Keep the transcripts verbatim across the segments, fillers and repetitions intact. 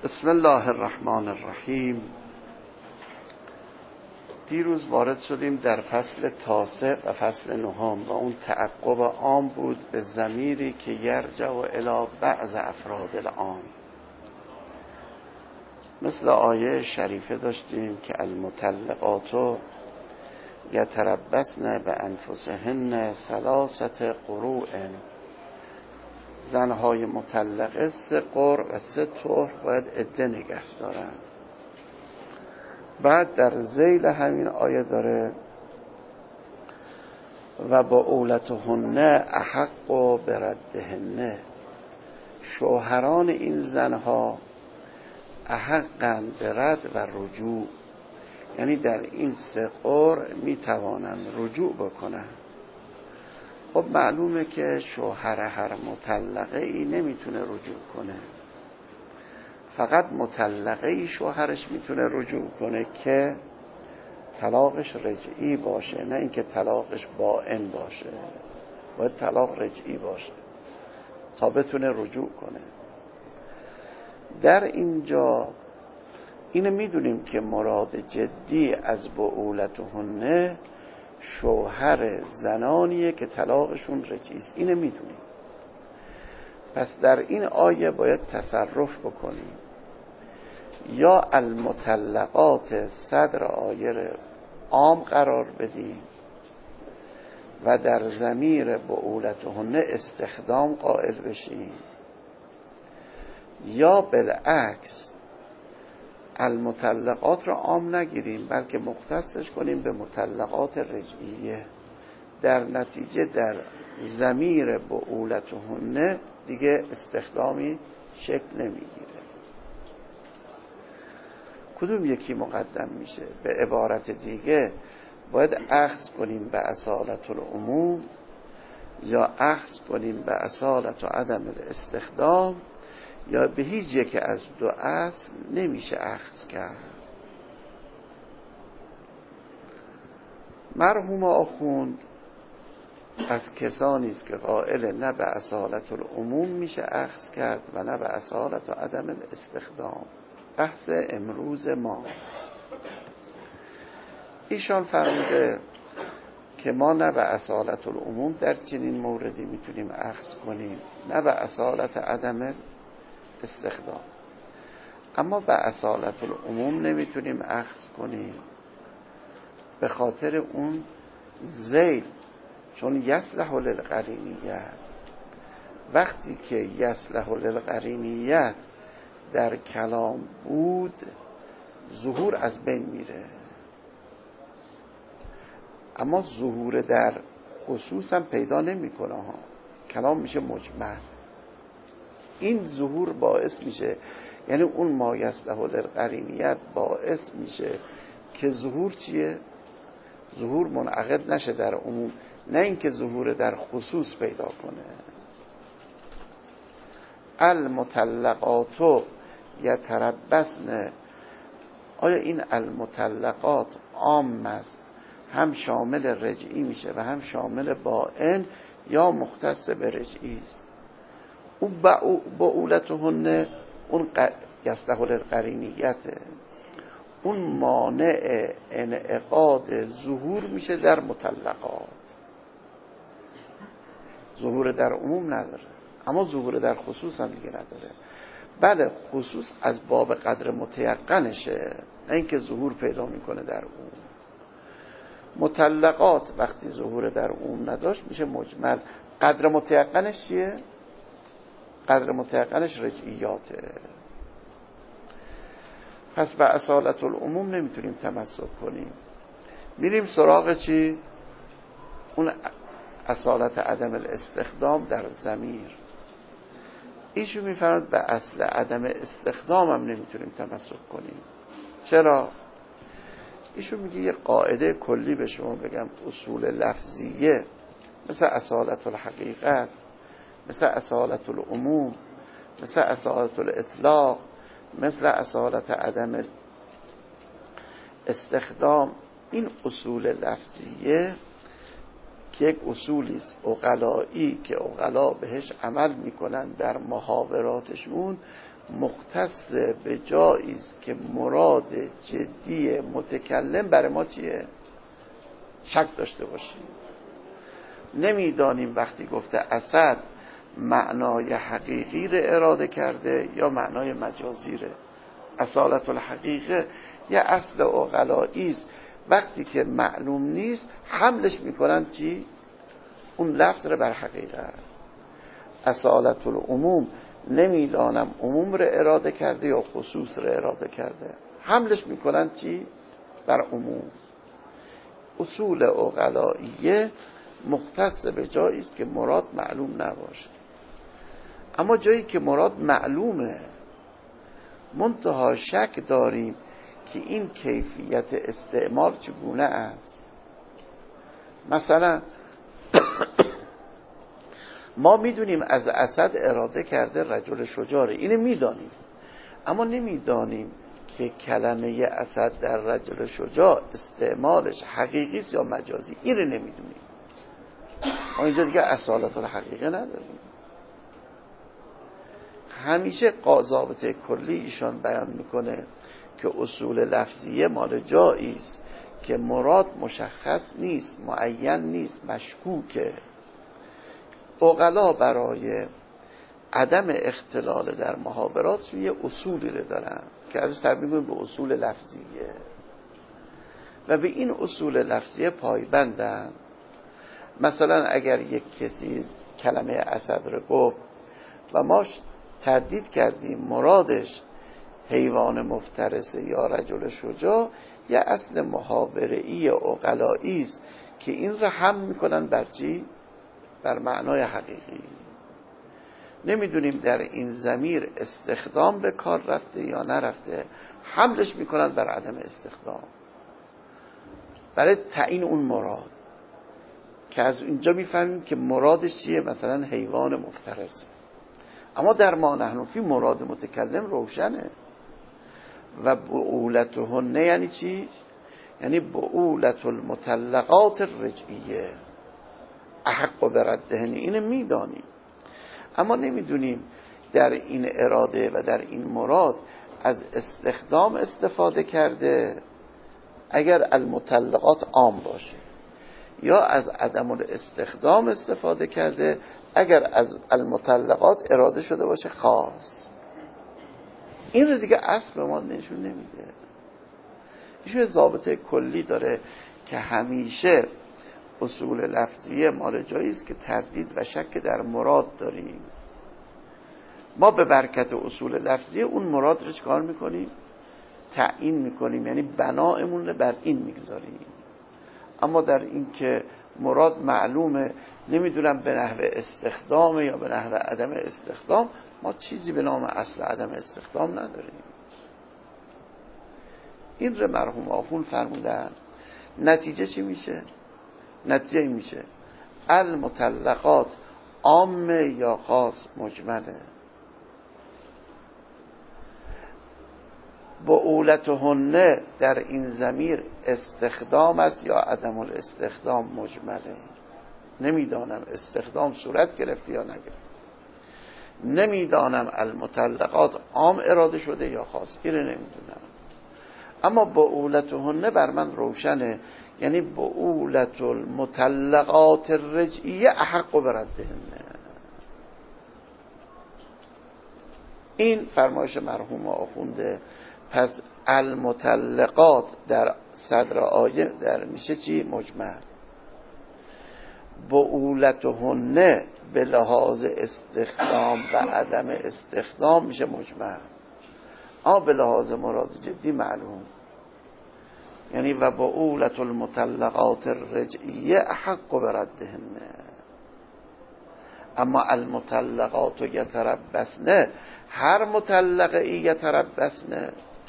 بسم الله الرحمن الرحیم. دیروز وارد شدیم در فصل تاسع و فصل نهم و اون تعقب عام بود به ضمیری که یرجع الی بعض افراد العام. مثل آیه شریفه داشتیم که المطلقات یتربصن بانفسهن ثلاثه قروء، زنهای مطلقه سه قرء و سه طهر باید عده نگه دارن. بعد در ذیل همین آیه داره و با اولتهن احق و بردهن، شوهران این زنها احقن برد و رجوع، یعنی در این سه قرء میتوانن رجوع بکنن. خب معلومه که شوهر هر مطلقه ای نمیتونه رجوع کنه، فقط مطلقه ای شوهرش میتونه رجوع کنه که طلاقش رجعی باشه، نه اینکه طلاقش باین باشه. باید طلاق رجعی باشه تا بتونه رجوع کنه. در اینجا اینو میدونیم که مراد جدی از بعولتهن شوهر زنانیه که طلاقشون رجعی است. اینو میدونیم. پس در این آیه باید تصرف بکنیم، یا المطلقات صدر آیه عام قرار بدیم و در ضمیر بعولتهن استخدام قائل بشیم، یا بالعکس المطلقات را عام نگیریم بلکه مختصش کنیم به مطلقات رجعیه. در نتیجه در ضمیر بعولتهن دیگه استخدامی شکل نمیگیره. کدوم یکی مقدم میشه؟ به عبارت دیگه باید اخذ کنیم به اصالت العموم یا اخذ کنیم به اصالت و عدم الاستخدام، یا به هیچ یک از دو اصل نمیشه اخذ کرد. مرحوم آخوند از کسانی است که قائل نه به اصالت العموم میشه اخذ کرد و نه به اصالت و عدم الاستخدام. بحث امروز ماست. ایشان فرموده که ما نه به اصالت العموم در چنین موردی میتونیم اخذ کنیم، نه به اصالت عدم استخدام. اما به اصالت العموم نمیتونیم اخذ کنیم به خاطر اون ذیل، چون یصلح للقرینیت. وقتی که یصلح للقرینیت در کلام بود ظهور از بین میره، اما ظهور در خصوص هم پیدا نمیکنه ها. کلام میشه مجمل. این ظهور باعث میشه، یعنی اون ما یصلح للقرینیت باعث میشه که ظهور چیه؟ ظهور منعقد نشه در عموم، نه اینکه ظهور در خصوص پیدا کنه. المطلقات یتربصن، آیا این المطلقات عام است، هم شامل رجعی میشه و هم شامل باین، یا مختص به رجعی است؟ اون بعولتهن اون یصلح للقرینیته، اون مانع انعقاد ظهور میشه در مطلقات. ظهور در عموم نداره، اما ظهور در خصوص هم دیگه نداره. بله خصوص از باب قدر متیقنشه، نه اینکه ظهور پیدا میکنه در عموم. مطلقات وقتی ظهور در عموم نداشت میشه مجمل. قدر متیقنش چیه؟ قدر متیقنش رجعیاته. پس به اصالت العموم نمیتونیم تمسک کنیم. میریم سراغ چی؟ اون اصالت عدم الاستخدام در ضمیر. ایشون میفرماید به اصل عدم استخدام هم نمیتونیم تمسک کنیم. چرا؟ ایشون میگه یه قاعده کلی به شما بگم، اصول لفظیه مثل اصالت الحقیقت، مثل اصالت العموم، مثل اصالت الاطلاق، مثل اصالت عدم استخدام، این اصول لفظیه که یک اصولی است عقلایی که عقلا بهش عمل میکنن در محاوراتشون، مختص به جایی است که مراد جدی متکلم برای ما چیه؟ شک داشته باشیم. نمیدانیم وقتی گفته اسد معنای حقیقی رو اراده کرده یا معنای مجازی رو. اصالت الحقیقه یه اصل عقلایی است، وقتی که معلوم نیست حملش میکنن چی؟ اون لفظ رو بر حقیقت. اصالت العموم نمیدانم عموم رو اراده کرده یا خصوص رو اراده کرده، حملش میکنن چی؟ بر عموم. اصول عقلاییه مختص به جایی است که مراد معلوم نباشه. اما جایی که مراد معلومه، منتها شک داریم که این کیفیت استعمال چگونه است. مثلا ما میدونیم از اسد اراده کرده رجل شجاعه، اینو میدانیم، اما نمیدانیم که کلمه اسد در رجل شجاع استعمالش حقیقی است یا مجازی، این رو نمیدونیم. ما اینجا دیگه اصالت الحقیقه نداریم. همیشه ضابطه کلی ایشان بیان میکنه که اصول لفظیه مال جایی است که مراد مشخص نیست، معین نیست، مشکوکه. عقلا برای عدم اختلال در محاورات یه اصولی رو دارن که ازش تعبیر می‌کنیم به اصول لفظیه و به این اصول لفظیه پایبندن. مثلا اگر یک کسی کلمه اسد رو گفت و ما تردید کردیم مرادش حیوان مفترسه یا رجل شجاع، یه اصل محاوره‌ای عقلایی است که این رو هم میکنن بر چی؟ بر معنای حقیقی. نمیدونیم در این ضمیر استخدام به کار رفته یا نرفته، حملش میکنن بر عدم استخدام برای تعیین اون مراد، که از اینجا میفهمیم که مرادش چیه، مثلا حیوان مفترسه. اما در ما نحن فی مراد متکلم روشنه. و بعولتهن یعنی چی؟ یعنی بعولت المطلقات الرجعیه احق بردهن، اینو میدانیم اما نمیدونیم در این اراده و در این مراد از استخدام استفاده کرده اگر المطلقات عام باشه، یا از عدم الاستخدام استفاده کرده اگر از المطلقات اراده شده باشه خاص. این رو دیگه اصل به ما نشون نمیده. ایشون ضابطه کلی داره که همیشه اصول لفظیه مال جایی است که تردید و شک در مراد داریم. ما به برکت اصول لفظیه اون مراد رو چکار میکنیم؟ تعیین میکنیم، یعنی بنایمون رو بر این میگذاریم. اما در این که مراد معلومه، نمیدونم به نحو استخدام یا به نحو عدم استخدام، ما چیزی به نام اصل عدم استخدام نداریم. این رو مرحوم آخوند فرمودن. نتیجه چی میشه؟ نتیجه این میشه المطلقات عامه یا خاص مجمله. بعولتهن در این ضمیر استخدام است یا عدم الاستخدام مجمله. نمیدانم استخدام صورت گرفته یا نگرفته، نمیدانم المطلقات عام اراده شده یا خاص، این نمیدونم. اما بعولتهن بر من روشنه، یعنی بعولت المطلقات الرجعیه احق بردهن. این فرمایش مرحوم آخونده. پس المطلقات در صدر آیه در میشه چی؟ مجمل. بعولتهن به لحاظ استخدام و عدم استخدام میشه مجمل. اما به لحاظ مراد جدی معلوم، یعنی و بعولت المطلقات الرجعیه احق بردهن. اما المطلقات یتربصن، هر مطلقه یتربصن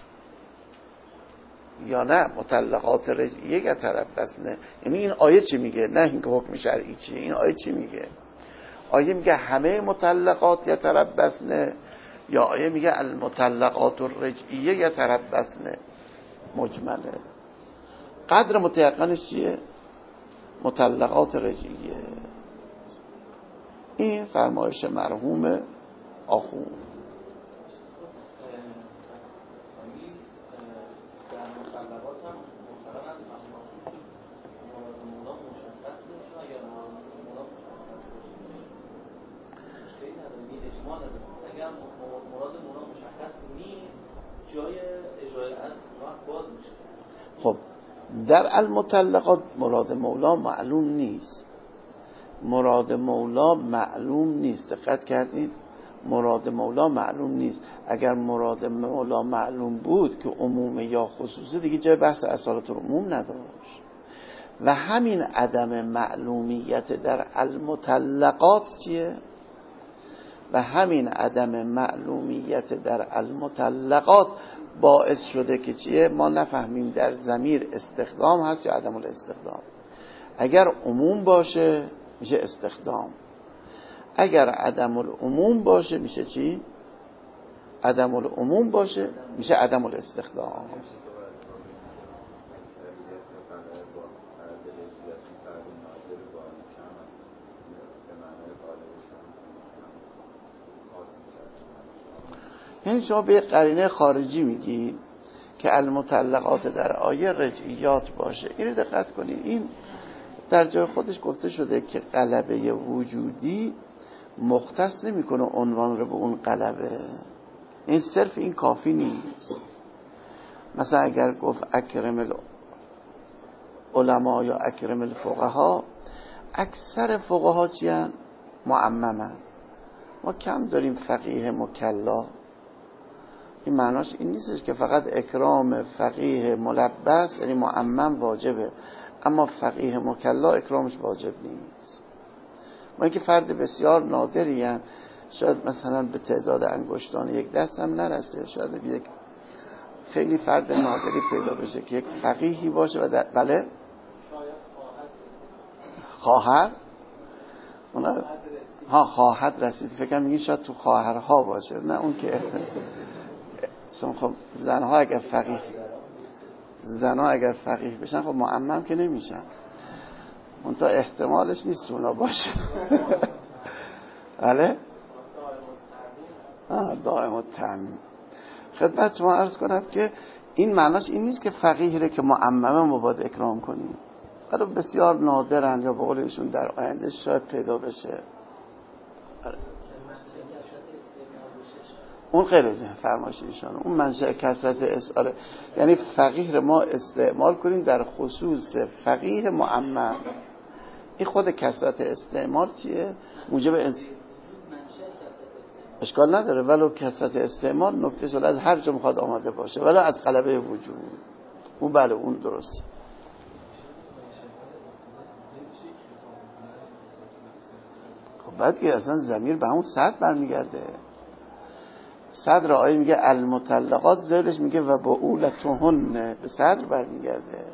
یا نه مطلقات رجعیه یتربصن. یعنی این آیه چی میگه؟ نه این که حکم شرعی چیه، این آیه چی میگه؟ آیه میگه همه مطلقات یتربصن، یا آیه میگه المطلقات الرجعیه یتربصن؟ مجمله. قدر متيقنش چیه؟ مطلقات رجعیه. این فرمایش مرحوم آخوند. خب در المطلقات مراد مولا معلوم نیست. مراد مولا معلوم نیست. دقت کردید؟ مراد مولا معلوم نیست. اگر مراد مولا معلوم بود که عموم یا خصوصی، دیگه جای بحث اصالت العموم نداشت. و همین عدم معلومیت در المطلقات چیه؟ و همین عدم معلومیت در المطلقات باعث شده که چیه؟ ما نفهمیم در ضمیر استخدام هست یا عدم الاستخدام. اگر عموم باشه میشه استخدام، اگر عدم العموم باشه میشه چی؟ عدم العموم باشه میشه عدم الاستخدام. یعنی شما به قرینه خارجی میگی که المطلقات در آیه رجعیات باشه. اینو دقت کنید، این در جای خودش گفته شده که غلبه وجودی مختص نمیکنه عنوان رو به اون غلبه. این صرف این کافی نیست. مثلا اگر گفت اکرم العلماء یا اکرم الفقها، اکثر فقها چی هن؟ معممن. ما کم داریم فقیه مکلا. این معناش این نیستش که فقط اکرام فقیه ملبس یعنی معمم واجبه، اما فقیه مکلا اکرامش واجب نیست. ما اینکه فرد بسیار نادری هن، شاید مثلا به تعداد انگشتان یک دست هم نرسه، شاید یک خیلی فرد نادری پیدا بشه که یک فقیهی باشه و در... بله خواهر اونا ها خواهد رسید. فکر میگی شاید تو خواهرها باشه، نه اون که احتمال. خب زنها اگر فقیه زنها اگر فقیه بشن خب معمم که نمیشن، اون تا احتمالش نیست اونا باشه. بله دائم التعمیم. خدمت شما عرض کنم که این معناش این نیست که فقیه رو که معممه مباد اکرام کنیم، ولی بسیار نادرن یا به قول ایشون در آینده شاید پیدا بشه. اون غیر از فرمایش ایشون، اون منشأ کثرت اسئله، یعنی فقیه رو ما استعمال کنیم در خصوص فقیه معمم. این خود کثرت استعمال چیه؟ موجب از اشکال نداره، ولو کثرت استعمال نکته شده از هر جا میخواد آماده باشه، ولو از غلبه وجود. اون بله اون درست. خب بعد که اصلا ضمیر به همون صدر برمیگرده. صدر آیه میگه المطلقات، زیلش میگه و بعولتهن، به صدر برمیگرده.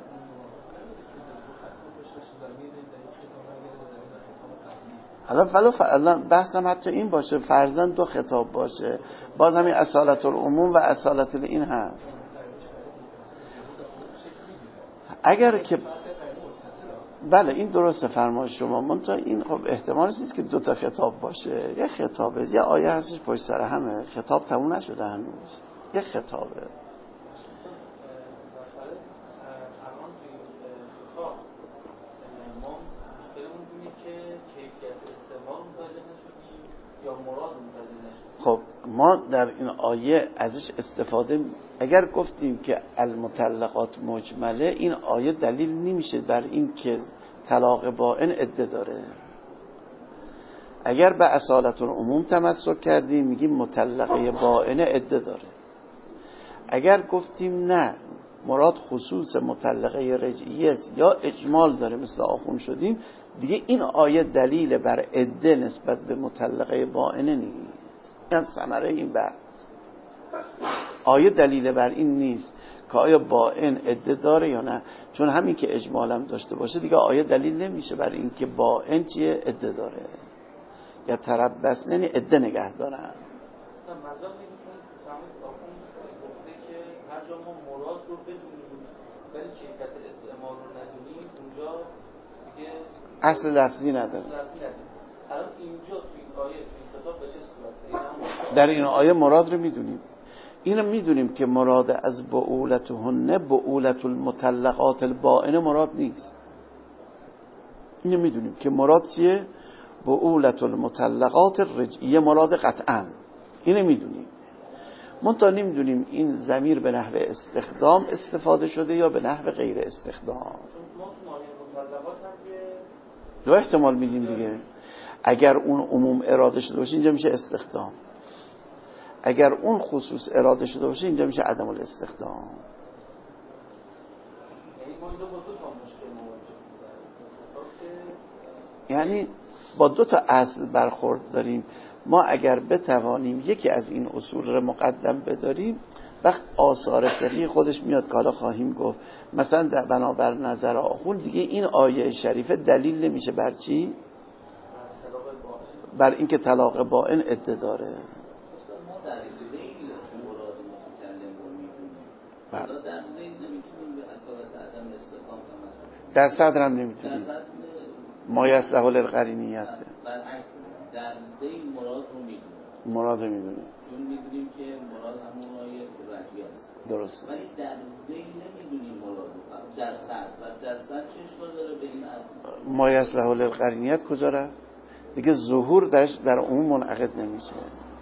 حالا فلو فرضاً بحثم حتی این باشه، فرضاً دو خطاب باشه، باز همین اصالت العموم و اصالت این هست. اگر که بله این درسته فرمایش شما، منتها این خب احتمالش نیست که دو تا خطاب باشه. یه خطابه، یه آیه هستش پشت سر همه، خطاب تموم نشده هنوز، یه خطابه. خب ما در این آیه ازش استفاده، اگر گفتیم که المطلقات مجمله، این آیه دلیل نمیشه بر این که طلاق بائن عده داره. اگر به اصالت العموم تمسک کردیم میگیم مطلقه بائن عده داره. اگر گفتیم نه مراد خصوص مطلقه رجعیه است یا اجمال داره مثل آخون شدیم، دیگه این آیه دلیل بر عده نسبت به مطلقه بائن نیست. این ثمره این بحث. آیه دلیل بر این نیست که آیا بائن عده داره یا نه، چون همین که اجمال هم داشته باشه دیگه آیه دلیل نمیشه بر این که بائن چیه عده داره یا تربص یعنی عده نگه دارن. هر جا ما مراد رو بدونیم ولی کیفیت استعمال رو ندونیم، اونجا اصل لفظی نداره. الان اینجا تو این آیه تو این خطاب به چه صورته؟ در این آیه مراد رو میدونیم. اینو میدونیم که مراد از بعولتهن بعولت المطلقات البائن مراد نیست. اینو میدونیم که مراد چیه؟ بعولت المطلقات الرجعیه مراد قطعا. اینو میدونیم. منتها نمیدونیم این ضمیر به نحو استخدام استفاده شده یا به نحو غیر استخدام. دو احتمال میدیم دیگه. اگر اون عموم اراده شده باشه اینجا میشه استخدام، اگر اون خصوص اراده شده باشه اینجا میشه عدم الاستخدام. یعنی با دو تا اصل برخورد داریم. ما اگر بتوانیم یکی از این اصول رو مقدم بداریم، وقت آثار فقهی خودش میاد که حالا خواهیم گفت. مثلا در بنابر نظر آخون دیگه این آیه شریفه دلیل نمیشه بر چی؟ بر اینکه طلاق بائن عده داره. در صدر هم نمیتونیم. ما یصلح للقرینیت در ذیل مراد رو میدونیم. مراد میدونیم. چون میدونیم که مراد همون آیه رجعی است. درست. ولی در ذیل نمیدونیم مراد. در صدر و در صدر چه اشکال داره به این اصل؟ ما یصلح للقرینیت کجا رفت؟ دیگه ظهور درش در عموم منعقد نمیشه.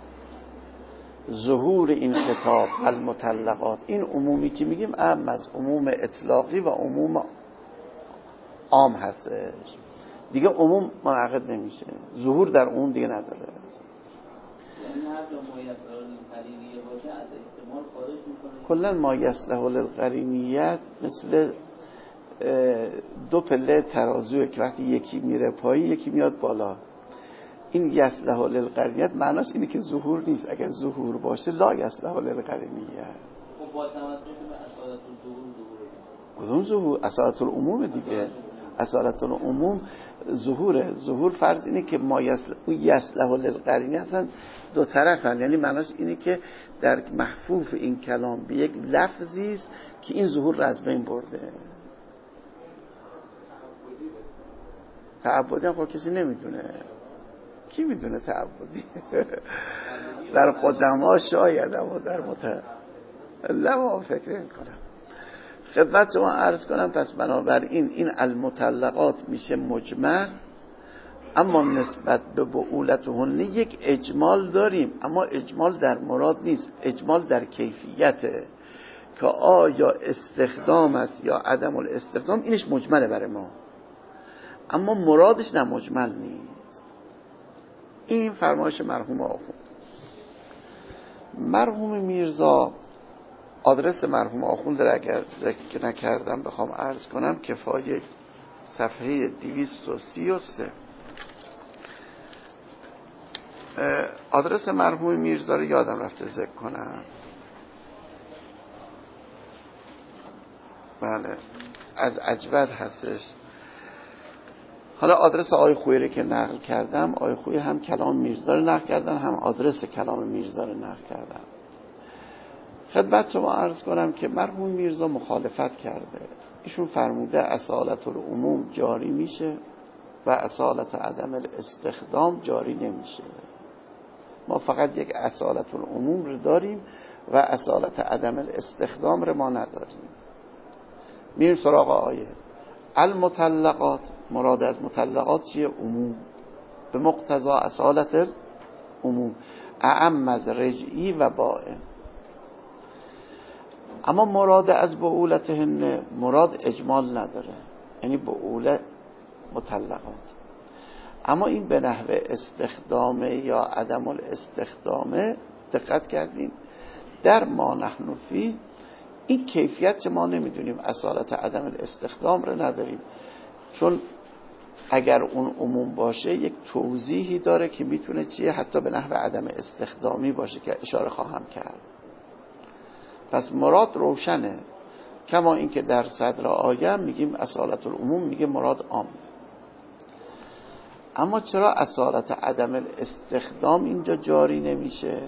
ظهور این خطاب المطلقات، این عمومی که میگیم عام از عموم اطلاقی و عموم عام هستش. دیگه عموم منعقد نمیشه، ظهور در عموم دیگه نداره. یعنی هر جا ما یصلح للقرینیه باشه از احتمال خارج میکنه. کلا ما یصلح للقرینیت مثل دو پله ترازوه که وقتی یکی میره پایین یکی میاد بالا. این یصلح للقرینیت معناش اینه که ظهور نیست. اگر ظهور باشه لا یصلح للقرینیه. خب با توجه به اصالت الظهور ظهور کدوم ظهور؟ اصالت العموم دیگه. اصالت العموم ظهوره. ظهور فرض اینه که ما یصلح یصلح للقرینیه اصلا دو طرفن. یعنی معناش اینه که در محفوف این کلام به یک لفظی است که این ظهور را از بین برده. تعبدی هم خب کسی نمیدونه. کی میدونه تعبدی؟ در قدما شاید، اما در متأخرین فکر نمی‌کنم. خدمت شما عرض کنم پس بنابراین این المطلقات میشه مجمل، اما نسبت به بعولتهن یک اجمال داریم، اما اجمال در مراد نیست، اجمال در کیفیته که آیا استخدام است یا عدم الاستخدام. اینش مجمله برای ما، اما مرادش نه مجمل نیست. این فرمایش مرحوم آخوند. مرحوم میرزا، آدرس مرحوم آخوند را اگر ذکر نکردم بخوام عرض کنم، کفایه صفحه دویست و سی و سه. آدرس مرحوم میرزا رو یادم رفته ذکر کنم. بله از اجود هستش. حالا آدرس آقای خویی که نقل کردم، آقای خویی هم کلام میرزا رو نقل کردن، هم آدرس کلام میرزا رو نقل کردن. خدمت شما عرض کنم که مرحوم میرزا مخالفت کرده. ایشون فرموده اصالت العموم جاری میشه و اصالت عدم الاستخدام جاری نمیشه. ما فقط یک اصالت العموم رو داریم و اصالت عدم الاستخدام رو ما نداریم. میریم سراغ آیه. المطلقات، مراد از مطلقات چیه؟ عموم، به مقتضا اصالت العموم، اعم از رجعی و بائن. اما مراد از بعولتهن مراد اجمال نداره، یعنی بعولت مطلقات. اما این به نحو استخدامه یا عدم الاستخدامه دقت کردیم در ما نحن فی این کیفیت ما نمیدونیم، اصالت عدم الاستخدام رو نداریم، چون اگر اون عموم باشه یک توضیحی داره که میتونه چیه، حتی به نحو عدم استخدامی باشه که اشاره خواهم کرد. پس مراد روشنه، کما اینکه در صدر آیه میگیم اصالت العموم، میگه مراد عام. اما چرا اصالت عدم الاستخدام اینجا جاری نمیشه؟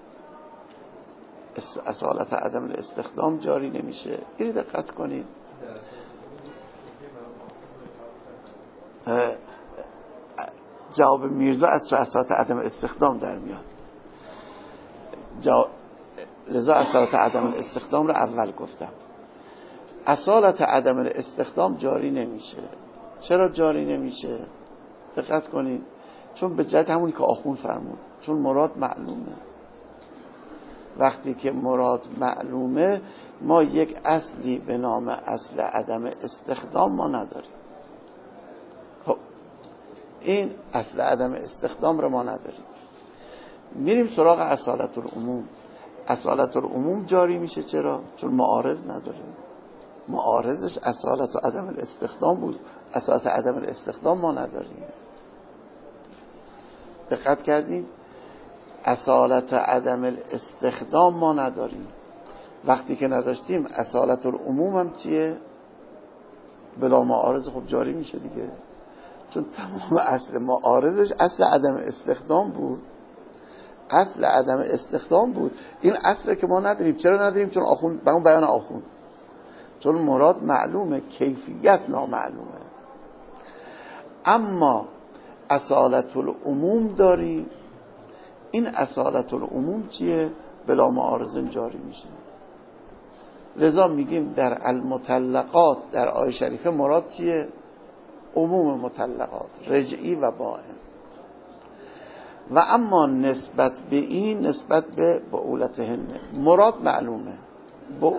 اصالت عدم الاستخدام جاری نمیشه. این دقت کنید. جواب میرزا از تو اصالت عدم استخدام در میاد. جا... لذا اصالت عدم استخدام رو اول گفتم. اصالت عدم استخدام جاری نمیشه. چرا جاری نمیشه؟ دقت کنید، چون به جهت همونی که آخوند فرمود، چون مراد معلومه. وقتی که مراد معلومه ما یک اصلی به نام اصل عدم استخدام ما نداریم. خب این اصل عدم استخدام رو ما نداریم. میریم سراغ اصالت العموم. اصالت العموم جاری میشه. چرا؟ چون معارض نداریم. معارضش اصالت و عدم الاستخدام بود. اصالت عدم الاستخدام ما نداریم. دقت کردید؟ اصالت عدم الاستخدام ما نداریم. وقتی که نداشتیم اصالت العموم هم چیه؟ بلا معارض خب جاری میشه دیگه، چون تمام اصل معارضش اصل عدم استخدام بود. اصل عدم استخدام بود. این اصل که ما نداریم. چرا نداریم؟ چون آخوند به اون بیان آخوند، چون مراد معلومه، کیفیت نامعلومه. اما اصالت العموم داریم. این اصالت العموم چیه؟ بلا معارض جاری میشه. لذا میگیم در المطلقات در آیه شریفه مراد چیه؟ عموم مطلقات، رجعی و بائن. و اما نسبت به این، نسبت به بعولتهن مراد معلومه. با...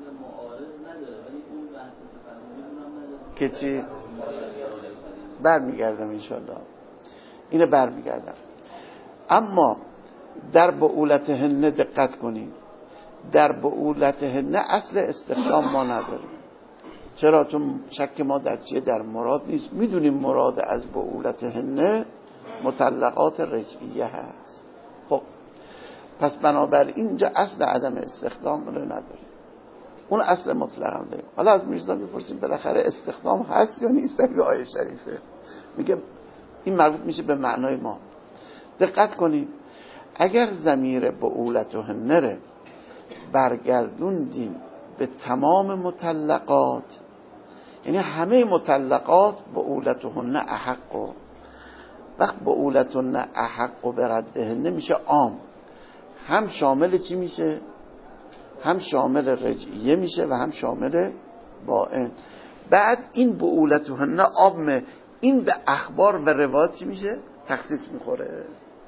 که چی؟ برمیگردم انشالله، اینه برمیگردم. اما در بعولتهن دقت کنید، در بعولتهن اصل استخدام ما نداریم. چرا؟ چون شک ما در چیه؟ در مراد نیست. میدونیم مراد از بعولتهن مطلقات رجعیه هست. خب پس بنابراین اینجا اصل عدم استخدام رو نداریم، اون اصل مطلق هم داریم. حالا از میرزا میپرسیم بالاخره استخدام هست یا نیست در آیه شریفه؟ میگه این مربوط میشه به معنای ما. دقت کنید، اگر ضمیر بعولتهن رو برگردوندیم به تمام مطلقات، یعنی همه مطلقات بعولتهن احق، و وقت بعولتهن احق و بردهن میشه عام، هم شامل چی میشه؟ هم شامل رجعیه میشه و هم شامل بائن. بعد این بعولتهن عام، این به اخبار و روایات چی میشه؟ تخصیص میخوره.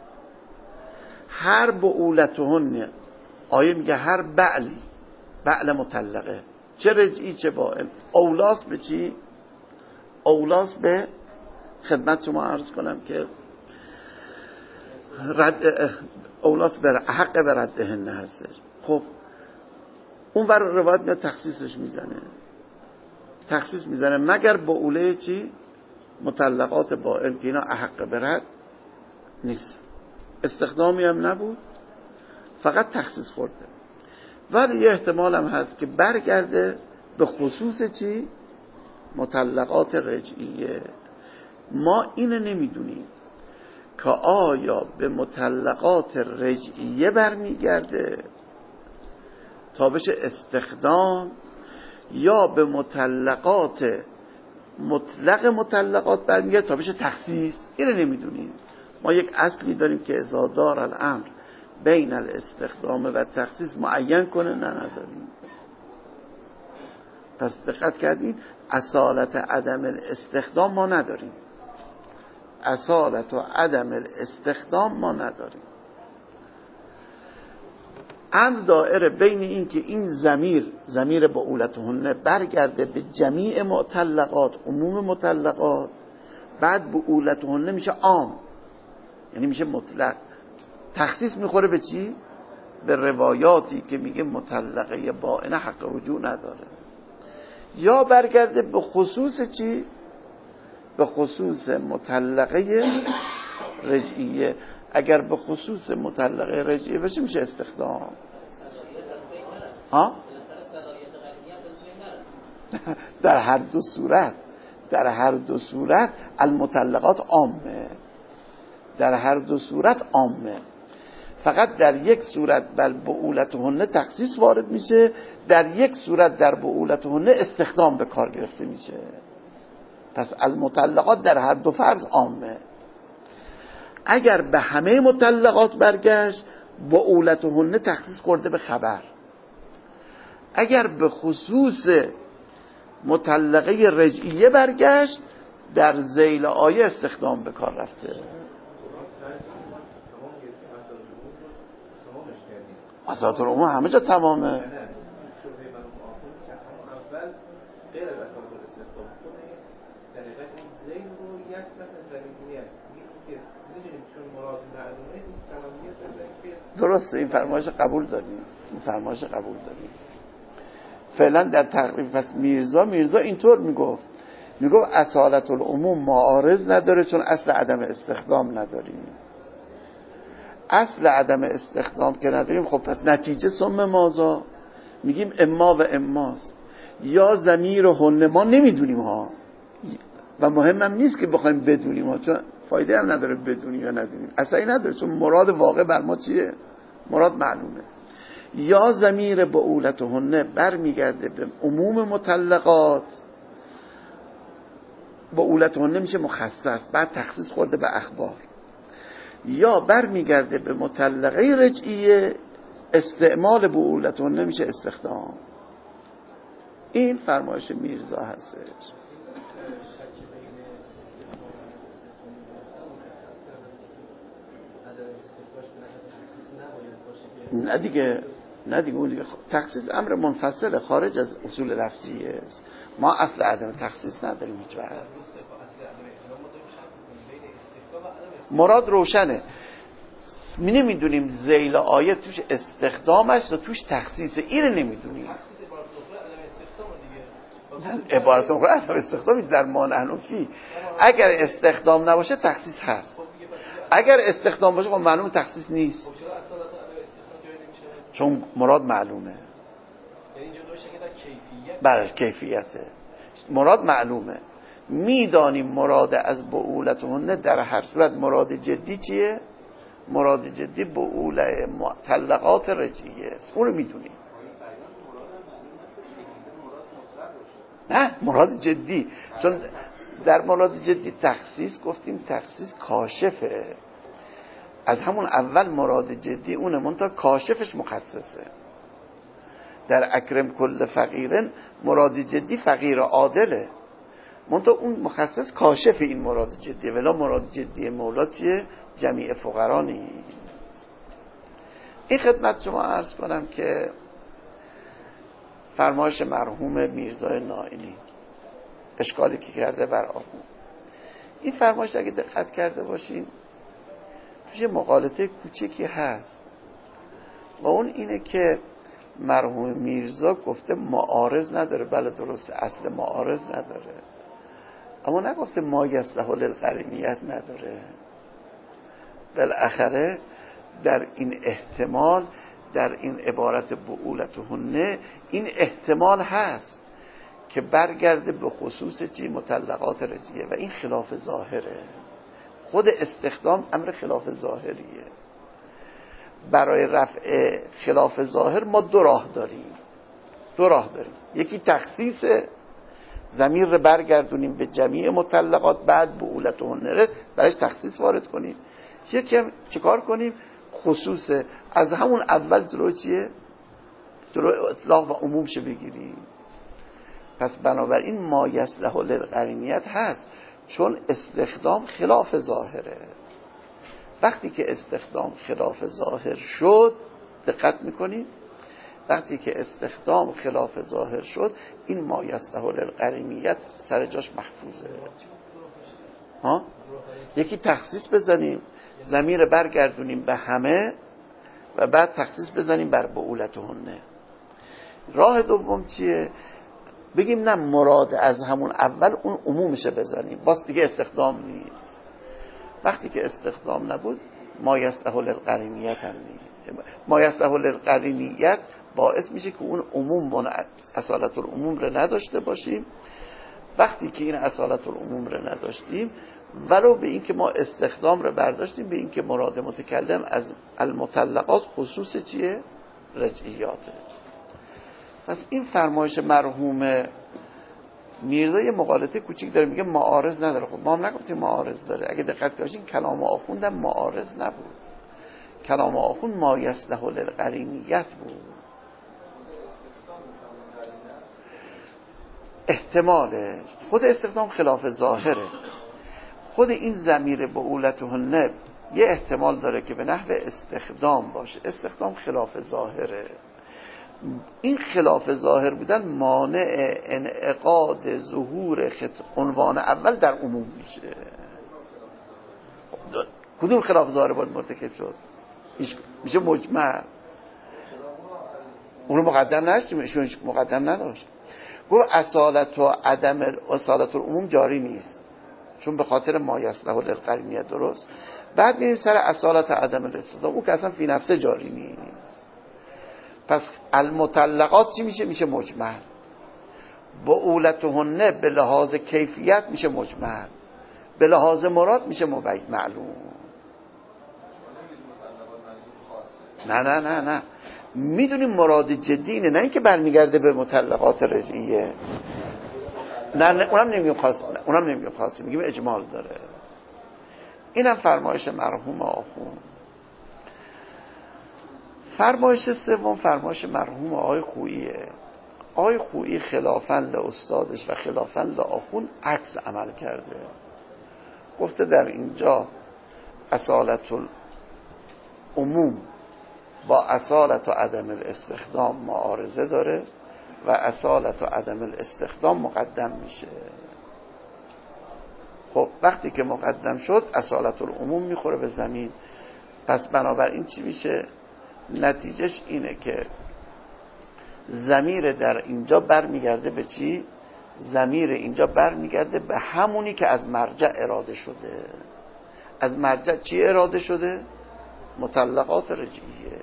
هر بعولتهن، آیه میگه هر بعلی، بعل مطلقه، چه رجعی چه بائن، اولاس به چی؟ اولاس به خدمت شما عرض کنم که رد اولاس بر حق به ردهن هستش. خب اون بر روایت میاد تخصیصش میزنه، تخصیص میزنه مگر بعوله چی؟ مطلقات بائن که اینا احق برد نیست، استخدامی هم نبود، فقط تخصیص خورده. ولی یه احتمال هم هست که برگرده به خصوص چی؟ مطلقات رجعیه. ما اینو نمیدونیم که آیا به مطلقات رجعیه برمیگرده تا بشه استخدام، یا به مطلقات مطلق مطلقات برمیگرده تا بشه تخصیص. اینو نمیدونیم. ما یک اصلی داریم که اذا دار الامر بین الاستخدام و تخصیص معین کنه، نه نداریم. پس دقت کردین، اصالت عدم الاستخدام ما نداریم، اصالت و عدم الاستخدام ما نداریم. امر دائره بین این که این ضمیر ضمیر بعولتهن برگرده به جمیع مطلقات، عموم مطلقات، بعد بعولتهن میشه عام، یعنی میشه مطلق، تخصیص میخوره به چی؟ به روایاتی که میگه مطلقه بائن حق رجوع نداره. یا برگرده به خصوص چی؟ به خصوص مطلقه رجعیه. اگر به خصوص مطلقه رجعیه بشه میشه استخدام. ها؟ در هر دو صورت، در هر دو صورت المطلقات عامه، در هر دو صورت عامه. فقط در یک صورت بل بعولتهن تخصیص وارد میشه، در یک صورت در بعولتهن استخدام به کار گرفته میشه. پس المطلقات در هر دو فرض عامه. اگر به همه مطلقات برگشت بعولتهن تخصیص خورده به خبر. اگر به خصوص مطلقه رجعیه برگشت در ذیل آیه استخدام به کار رفته. مسائل العموم همه جا تمامه. درسته، این فرمایش قبول داریم، این فرمایش قبول داریم. فعلا در تقریب پس میرزا میرزا اینطور میگفت، میگفت اصالت العموم معارض نداره چون اصل عدم استخدام نداریم. اصل عدم استخدام که نداریم، خب پس نتیجه ثم ماذا؟ میگیم اما و اماست. یا ضمیر و هن ما نمیدونیم ها، و مهمم نیست که بخوایم بدونیم ها، چون فایده هم نداره بدونیم یا ندونیم، اصلا نداره، چون مراد واقع بر ما چیه؟ مراد معلومه. یا ضمیر بعولتهن برمیگرده به عموم مطلقات، بعولتهن میشه مخصص، بعد تخصیص خورده به اخبار. یا برمیگرده به مطلقه رجعیه، استعمال بعولتهن میشه استخدام. این فرمایش میرزا هستش. نه دیگه، نه دیگه، اون دیگه تخصیص امر منفصله، خارج از اصول لفظیه است. ما اصل عدم تخصیص نداریم هیچ وقت. مراد روشنه، می نمیدونیم ذیل آیه توش استخدام است و توش تخصیص، این رو نمیدونیم. عبارت اخرى عدم استخدامی در ما نحن فی. اگر استخدام نباشه تخصیص هست، اگر استخدام باشه خب معلوم تخصیص نیست، چون مراد معلومه. برش کیفیته، مراد معلومه، میدانیم مراد از بعولتهن در هر صورت. مراد جدی چیه؟ مراد جدی بعوله مطلقات رجعیه است، اون رو میدونیم. نه مراد جدی، چون در مراد جدی تخصیص گفتیم تخصیص کاشفه، از همون اول مراد جدی اونه، منتها کاشفش مخصصه. در اکرم کل فقیرن مراد جدی فقیر عادله، منتها اون مخصص کاشف این مراد جدی، ولی مراد جدی مولا چیه؟ جمیع فقرا نیست. این خدمت شما عرض کنم که فرمایش مرحوم میرزای نائینی اشکالی که کرده بر آقا، این فرمایش اگه دقت کرده باشین توش مقالطه کوچکی هست، و اون اینه که مرحوم میرزا گفته معارض نداره. بله درسته، اصل معارض نداره، اما نگفته ما یصلح للقرینیت نداره. بالاخره در این احتمال، در این عبارت بعولتهن این احتمال هست که برگرده به خصوص چی؟ مطلقات رجعیه، و این خلاف ظاهره. خود استخدام امر خلاف ظاهریه. برای رفع خلاف ظاهر ما دو راه داریم، دو راه داریم. یکی تخصیص، ضمیر رو برگردونیم به جمیع مطلقات، بعد بعولتهن برایش تخصیص وارد کنیم. یکی هم چیکار کنیم؟ خصوص از همون اول جلو چیه؟ جلو اطلاق و عمومش بگیریم. پس بنابراین ما یصلح للقرینیت هست، چون استخدام خلاف ظاهره. وقتی که استخدام خلاف ظاهر شد، دقت میکنید، وقتی که استخدام خلاف ظاهر شد، این ما یصلح للقرینیت سر جاش محفوظه. ها؟ یکی تخصیص بزنیم، ضمیر برگردونیم به همه، و بعد تخصیص بزنیم بر بعولتهن. راه دوم چیه؟ بگیم نه، مراد از همون اول اون عمومشه بزنیم، باز دیگه استخدام نیست. وقتی که استخدام نبود ما یصلح للقرینیت هم نیست. ما یصلح للقرینیت باعث میشه که اون عموم، اصالت العموم رو نداشته باشیم. وقتی که این اصالت العموم رو نداشتیم، ولو به این که ما استخدام رو برداشتیم به این که مراد متکلم از المطلقات خصوص چیه؟ رجعیاته. پس این فرمایش مرحوم میرزا یه مقالطه کوچیک داره میگه معارض نداره. خب ما هم نگفتیم معارض داره. اگه دقت کنید کلام آخوند هم معارض نبود. کلام آخوند ما یصلح للقرینیت بود. احتمالش خود استخدام خلاف ظاهره. خود این ضمیر بعولتهن یه احتمال داره که به نحو استخدام باشه. استخدام خلاف ظاهره. این خلاف ظاهر بودن مانع انعقاد ظهور خط... عنوان اول در عموم میشه. کدوم خلاف ظاهر باید مرتکب شد؟ میشه مجمل. اون رو مقدم نداشتیم، ایشون مقدم نداشت. گفت اصالت و عدم اصالت العموم جاری نیست چون به خاطر ما یصلح للقرینیه. درست. بعد میریم سر اصالت و عدم الاستخدام، اون که اصلا فی نفسه جاری نیست. پس المطلقات چی میشه؟ میشه مجمل. بعولتهن به لحاظ کیفیت میشه مجمل، به لحاظ مراد میشه مبین معلوم. نه نه نه نه میدونیم مراد جدی اینه، نه اینکه برمیگرده به مطلقات رجعیه. نه نه اونم نمیگیم خاص، اونم نمیگیم خاص، میگیم اجمال داره. اینم فرمایش مرحوم آخوند. فرمایش سوم فرمایش مرحوم آقای خوییه. آقای خویی خلافاً لاستادش و خلافاً لآخوند عکس عمل کرده. گفته در اینجا اصالت العموم با اصالت و عدم الاستخدام معارضه داره و اصالت و عدم الاستخدام مقدم میشه. خب وقتی که مقدم شد اصالت العموم میخوره به زمین. پس بنابراین چی میشه؟ نتیجهش اینه که ضمیر در اینجا برمیگرده به چی؟ ضمیر اینجا برمیگرده به همونی که از مرجع اراده شده. از مرجع چی اراده شده؟ مطلقات رجعیه.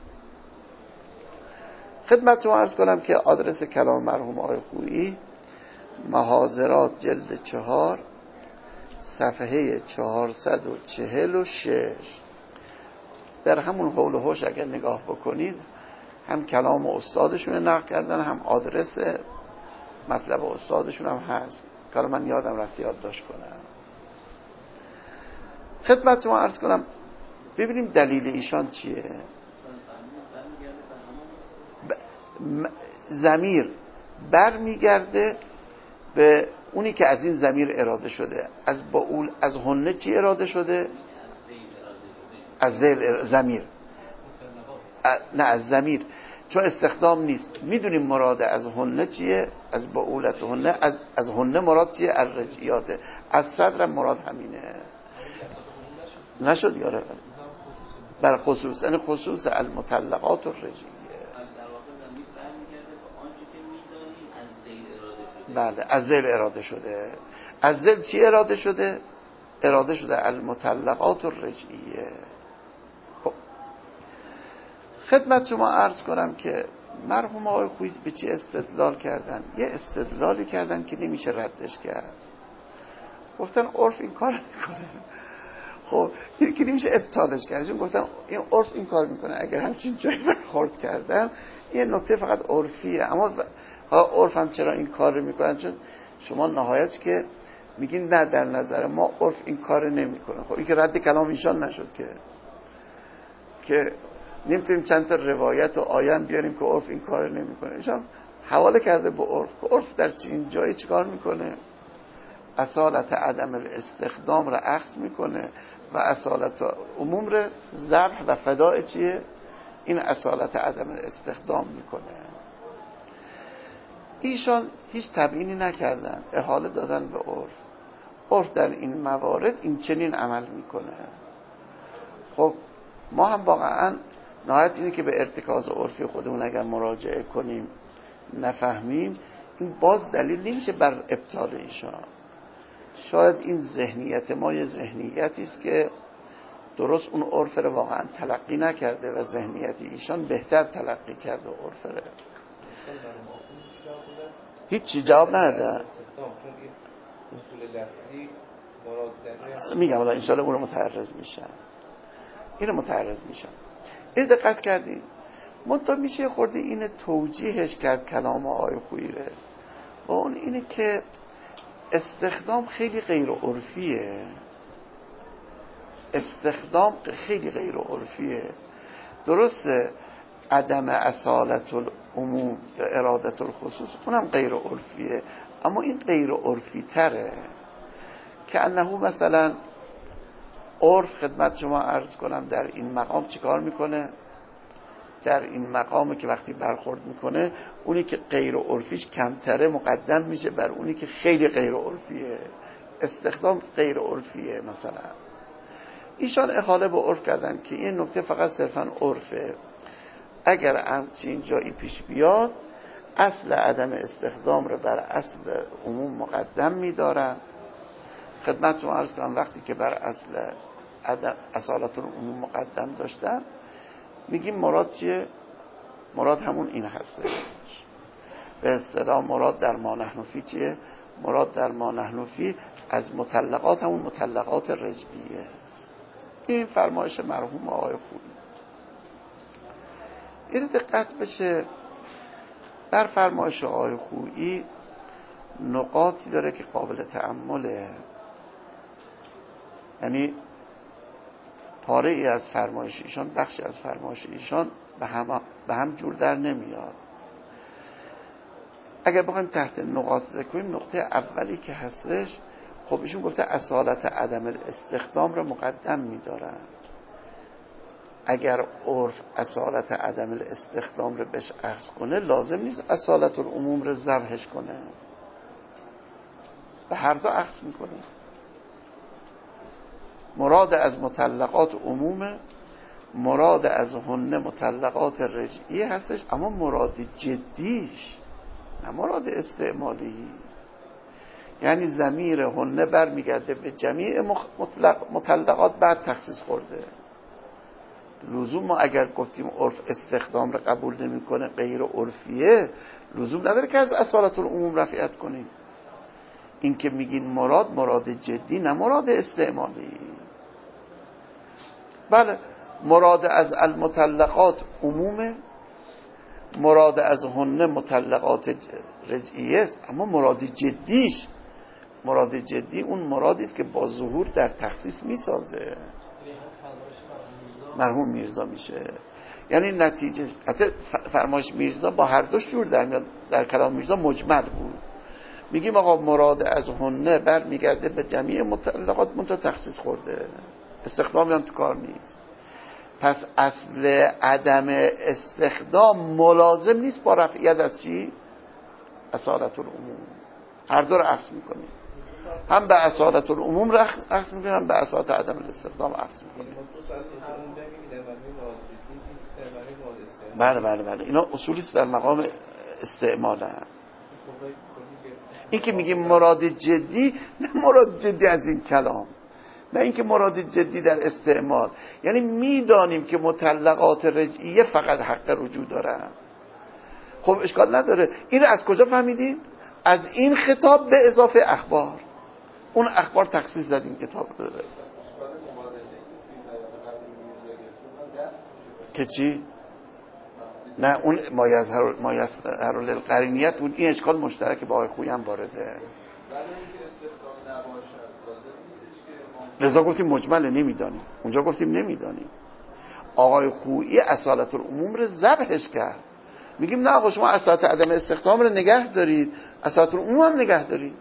خدمتتون عرض کنم که آدرس کلام مرحوم آقای خویی محاضرات جلد چهار صفحه چهارصد و چهل و شش. در همون حول و حوش اگر نگاه بکنید هم کلام استادشون نقل کردن، هم آدرس مطلب استادشون هم هست. کار من یادم رفت یادداشت کنم. خدمتتون عرض کنم ببینیم دلیل ایشان چیه. ضمیر بر میگرده به اونی که از این ضمیر اراده شده. از باول از هنه چی اراده شده؟ از ذیل ضمیر. نه از ضمیر، چون استخدام نیست. میدونیم مراد از هنه چیه؟ از باولت هنه. از از هنه مراد چیه؟ الرجعیات. از صدر مراد همینه. نشد یاره بر خصوص، یعنی خصوص المطلقات الرجعیه. بله از ذیل اراده شده. از ذیل چی اراده شده؟ اراده شده المطلقات الرجعیه. خب خدمت شما عرض کنم که مرحوم آقای خویی به چی استدلال کردن؟ یه استدلالی کردن که نمیشه ردش کرد. گفتن عرف این کار میکنه. خب یکی نمیشه ابطالش کرد. چون گفتن این عرف این کار میکنه. اگر همچین جایی برخورد کردن یه نکته فقط عرفیه. اما حالا عرف هم چرا این کار رو میکنن؟ چون شما نهایت که میگین نه در نظر ما عرف این کار نمیکنه. خب این که رد کلام ایشان نشد که که نمیتونیم چند تا روایت و آیه بیاریم که عرف این کار نمیکنه. ایشان حواله کرده به عرف. عرف در چین جایی چیکار میکنه؟ اصالت عدم الاستخدام را اخذ میکنه و اصالت عموم را ذبح و فداء چیه؟ این اصالت عدم الاستخدام میکنه. ایشان هیچ تبیینی نکردن، احاله دادن به عرف. عرف در این موارد این چنین عمل میکنه. خب ما هم واقعا نهایت اینه که به ارتکاز عرفی خودمون اگر مراجعه کنیم نفهمیم، این باز دلیل نمیشه بر ابطال ایشان. شاید این ذهنیت ما یه ذهنیتی است که درست اون عرف رو واقعا تلقی نکرده و ذهنیت ایشان بهتر تلقی کرده عرف رو. هیچی جواب ندادن. میگم الان انشاءالله اون رو متعرض میشن. این رو متعرض میشن. این دقت کردین؟ منطقه میشه خورده این توجیهش کرد کلام آقای خویی. با اون اینه که استخدام خیلی غیر عرفیه. استخدام خیلی غیر عرفیه. درسته عدم اصالت العموم یا ارادت الخصوص اونم غیر عرفیه، اما این غیر عرفی تره که انه مثلا عرف خدمت شما عرض کنم در این مقام چیکار میکنه؟ در این مقام که وقتی برخورد میکنه اونی که غیر عرفیش کمتره مقدم میشه بر اونی که خیلی غیر عرفیه. استخدام غیر عرفیه. مثلا ایشان احاله به عرف کردن که این نکته فقط صرفا عرفه، اگر همچین جایی پیش بیاد اصل عدم استخدام رو بر اصل عموم مقدم میدارن. خدمت شما عرض کنم وقتی که بر اصل عدم اصالت العموم مقدم داشتن میگیم مراد چیه؟ مراد همون این هسته. به اصطلاح مراد در ما نحن فی چیه؟ مراد در ما نحن فی از مطلقات همون مطلقات رجعیه است. این فرمایش مرحوم آقای خویی. این دقت بشه بر فرمایش آقای خویی نقاطی داره که قابل تأمله. یعنی پاره ای از فرمایش ایشان، بخشی از فرمایش ایشان به هم, به هم جور در نمیاد. اگر بخوایم تحت نقاط ذکر کنیم، نقطه اولی که هستش، خب ایشون گفته اصالت عدم الاستخدام رو مقدم میدارن. اگر عرف اصالت عدم الاستخدام رو بهش اخذ کنه، لازم نیست اصالت العموم رو ذبحش کنه، به هر دو اخذ میکنه. مراد از مطلقات عمومه، مراد از هن مطلقات رجعی هستش، اما مراد جدیش نه مراد استعمالی. یعنی ضمیر هن برمیگرده به جمیع مطلق مطلقات بعد تخصیص خورده. لزوم ما اگر گفتیم عرف استخدام رو قبول نمیکنه غیر عرفیه، لزوم نداره که از اصالت العموم رفعت کنیم. این که میگین مراد مراد جدی نه مراد استعمالی. بله مراد از المطلقات عمومه، مراد از هن مطلقات رجعیه است، اما مراد جدیش، مراد جدی اون مرادی است که با ظهور در تخصیص میسازه. مرحوم میرزا میشه. یعنی نتیجه حتی فرمایش میرزا با هر دوش جور در میاد. در کلام میرزا مجمل بود. میگیم آقا مراد از هنه بر میگرده به جمیع مطلقات منتها تخصیص خورده، استخدام هم تو کار نیست. پس اصل عدم استخدام ملازم نیست با رفعیت از چی؟ اصالت العموم. هر دو رو اخذ میکنیم، هم به اصالت العموم رو اخذ میکنیم، هم به اصالت عدم الاستخدام اخذ میکنیم. بله بله بله اینا اصولی است در مقام استعمال. هم این که میگیم مراد جدی، نه مراد جدی از این کلام، نه اینکه مراد جدی در استعمال. یعنی میدانیم که مطلقات رجعیه فقط حق رجوع دارن. خب اشکال نداره. این از کجا فهمیدیم؟ از این خطاب به اضافه اخبار. اون اخبار تخصیص زد این کتاب داره که چی؟ نه اون ما یظهر ما یظهر للقرینیت بود. این اشکال مشترک با آقای خویی هم وارده. لذا گفتیم مجمل نمیدانیم، اونجا گفتیم نمیدانیم. آقای خویی اصالت العموم رو ذبحش کرد. میگیم نه آقا شما اصالت عدم استخدام رو نگه دارید، اصالت العموم هم نگه دارید.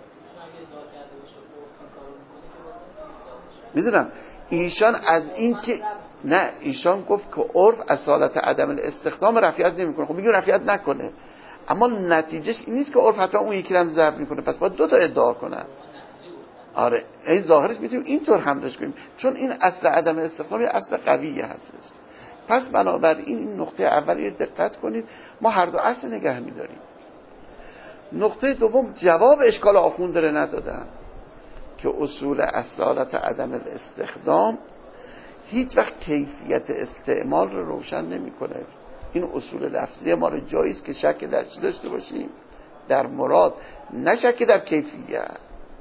میدونم ایشان از این که نه، ایشان گفت که عرف اصالت عدم الاستخدام رفعت نمیکنه. خب میگیم رفعت نکنه، اما نتیجهش این نیست که عرف حتما اون یکی رو هم ضبط میکنه. پس باید دو تا ادعا کنن. آره این ظاهرش میتونیم اینطور حملش کنیم، چون این اصل عدم استخدام اصل قویه هستش. پس بنابراین این نقطه اولی رو دقت کنید، ما هر دو اصل نگه میداریم. نقطه دوم جواب اشکال آخوند رو ندادن که اصول اصالت عدم الاستخدام هیچ وقت کیفیت استعمال رو روشن نمیکنه. این اصول لفظی ما رو جاییست که شک در چی داشته باشیم؟ در مراد، نه شک در کیفیت.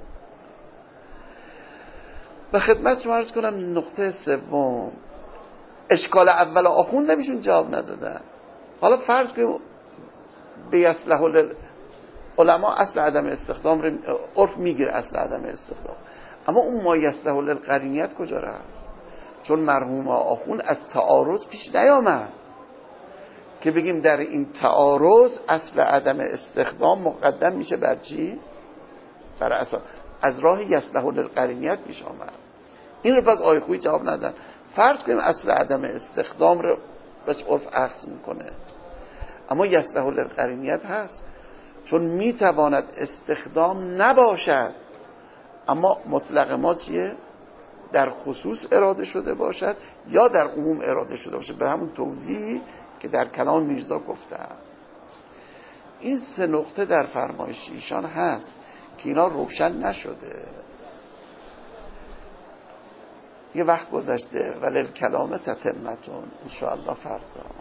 به خدمت شما عرض کنم نقطه سوم، اشکال اول آخوند نمیشون جواب ندادن. حالا فرض کنیم بیصلح علما اصل عدم استخدام رو عرف میگیره، اصل عدم استخدام، اما اون ما یصلح للقرینیت کجا رفت؟ چون مرحوم آخون از تعارض پیش نیامد که بگیم در این تعارض اصل عدم استخدام مقدم میشه بر چی؟ بر اساس از راه یصلح للقرینیت پیش آمد. این رو پس آقای خویی جواب ندن. فرض کنیم اصل عدم استخدام رو بس عرف اخذ میکنه، اما یصلح للقرینیت هست، چون میتواند استخدام نباشد اما مطلق ما چیه؟ در خصوص اراده شده باشد یا در عموم اراده شده باشد، به همون توضیحی که در کلام میرزا گفتم. این سه نقطه در فرمایش ایشان هست که اینا روشن نشده. یه وقت گذشته ولی کلام تتمتون ان شاء الله فردا.